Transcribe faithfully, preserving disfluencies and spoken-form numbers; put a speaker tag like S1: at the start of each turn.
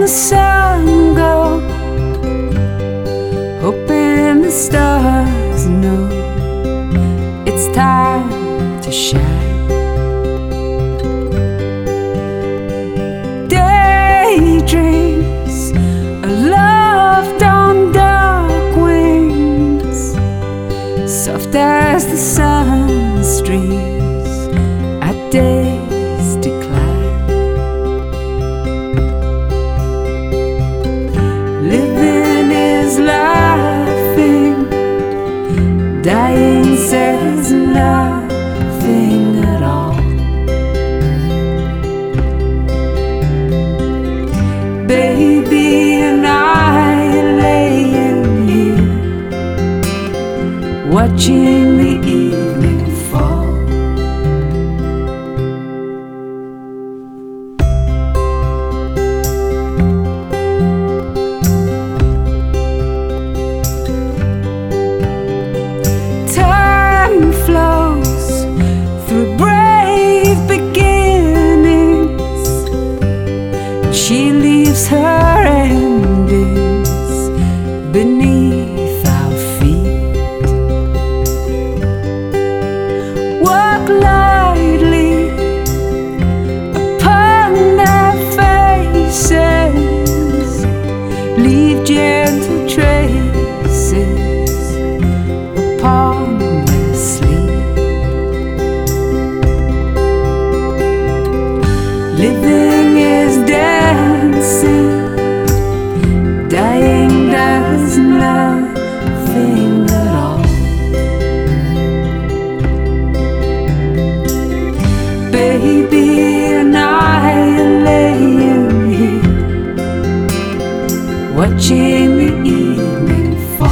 S1: sun go, hoping the stars know it's time to shine. Daydreams aloft on dark wings, soft as the sun streams at day's decline. Living is laughing, dying says nothing at all. Baby and I are laying here, watching the evening fall. Time flows through brave beginnings, she leaves her endings beneath our feet. Walk lightly upon their faces, leave gentle traces upon their sleep. Living is dancing, dying does nothing at all. Baby and I are laying here, watching the evening fall.